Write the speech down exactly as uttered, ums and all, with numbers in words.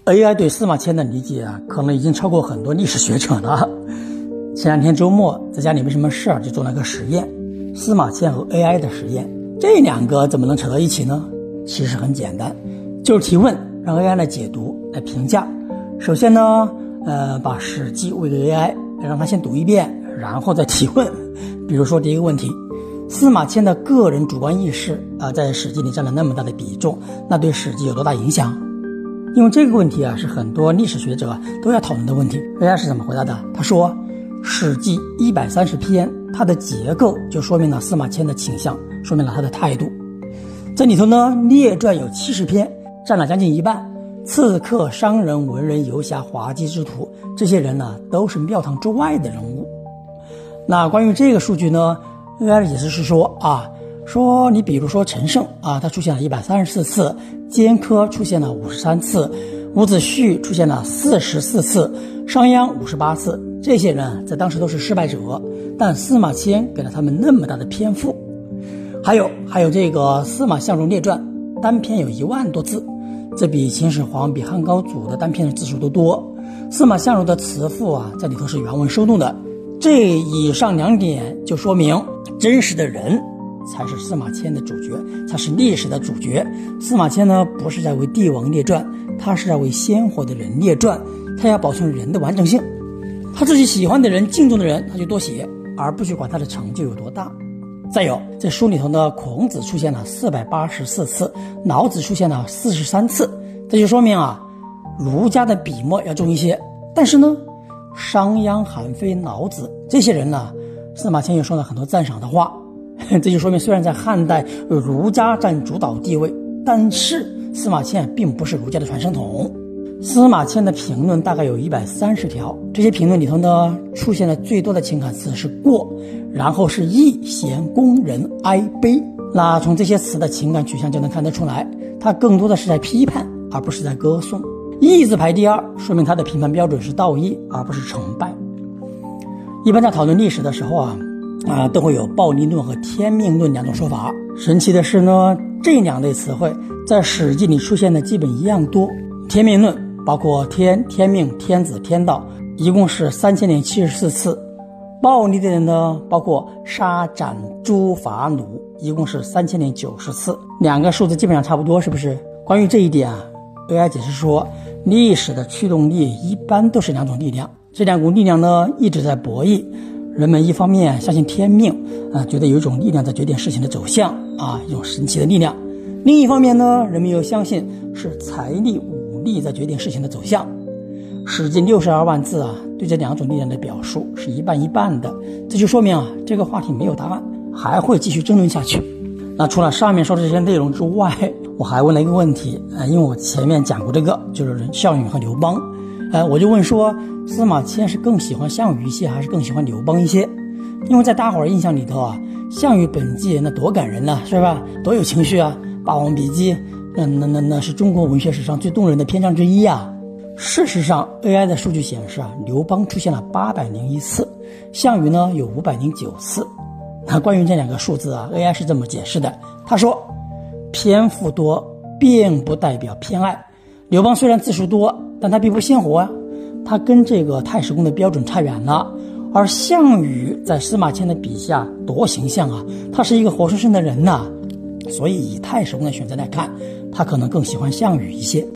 A I 对司马迁的理解啊，可能已经超过很多历史学者了。前两天周末在家里没什么事儿，就做了个实验，司马迁和 A I 的实验。这两个怎么能扯到一起呢？其实很简单，就是提问，让 A I 来解读、来评价。首先呢，呃，把《史记》喂给 A I， 让他先读一遍，然后再提问。比如说第一个问题，司马迁的个人主观意识啊、呃，在《史记》里占了那么大的比重，那对《史记》有多大影响？因为这个问题啊，是很多历史学者都要讨论的问题。A I 是怎么回答的？他说，《史记》一百三十篇，它的结构就说明了司马迁的倾向，说明了他的态度。这里头呢，列传有七十篇，占了将近一半。刺客、商人、文人、游侠、滑稽之徒，这些人呢，都是庙堂之外的人物。那关于这个数据呢 ，A I 的解释是说啊，说你比如说陈胜啊，他出现了一百三十四次，荆轲出现了五十三次，伍子胥出现了四十四次，商鞅五十八次。这些人在当时都是失败者，但司马迁给了他们那么大的篇幅。还有还有这个《司马相如列传》，单篇有一万多字，这比秦始皇、比汉高祖的单篇的字数都多。司马相如的词赋啊，在里头是原文收录的。这以上两点就说明，真实的人才是司马迁的主角，才是历史的主角。司马迁呢，不是在为帝王列传，他是在为鲜活的人列传，他要保存人的完整性。他自己喜欢的人、敬重的人，他就多写，而不去管他的成就有多大。再有，在书里头呢，孔子出现了四百八十四次，老子出现了四十三次，这就说明啊，儒家的笔墨要重一些。但是呢，商鞅、韩非、老子这些人呢，司马迁又说了很多赞赏的话。这就说明，虽然在汉代儒家占主导地位，但是司马迁并不是儒家的传声筒。司马迁的评论大概有一百三十条，这些评论里头呢，出现的最多的情感词是过，然后是义、贤、恭、仁、哀、悲。那从这些词的情感取向就能看得出来，他更多的是在批判，而不是在歌颂。义字排第二，说明他的评判标准是道义，而不是成败。一般在讨论历史的时候啊，啊、呃，都会有暴力论和天命论两种说法。神奇的是呢，这两类词汇在《史记》里出现的基本一样多。天命论包括天、天命、天子、天道，一共是三千零七十四次。暴力的人呢，包括杀、斩、诛、伐、掳，一共是三千零九十次。两个数字基本上差不多，是不是？关于这一点啊 ，A I 解释说，历史的驱动力一般都是两种力量，这两股力量呢一直在博弈。人们一方面相信天命啊、呃，觉得有一种力量在决定事情的走向啊，一种神奇的力量；另一方面呢，人们又相信是财力、武力在决定事情的走向。史记六十二万字啊，对这两种力量的表述是一半一半的，这就说明啊，这个话题没有答案，还会继续争论下去。那除了上面说的这些内容之外，我还问了一个问题啊、呃，因为我前面讲过这个，就是项羽和刘邦，呃，我就问说，司马迁是更喜欢项羽一些，还是更喜欢刘邦一些？因为在大伙儿印象里头啊，项羽本纪那多感人呢、啊，是吧？多有情绪啊！《霸王别姬》那那那那是中国文学史上最动人的篇章之一啊。事实上 ，A I 的数据显示啊，刘邦出现了八百零一次，项羽呢有五百零九次。那关于这两个数字啊 ，A I 是这么解释的，他说，篇幅多并不代表偏爱。刘邦虽然字数多，但他并不鲜活啊，他跟这个太史公的标准差远了。而项羽在司马迁的笔下多形象啊，他是一个活生生的人呐、啊，所以以太史公的选择来看，他可能更喜欢项羽一些。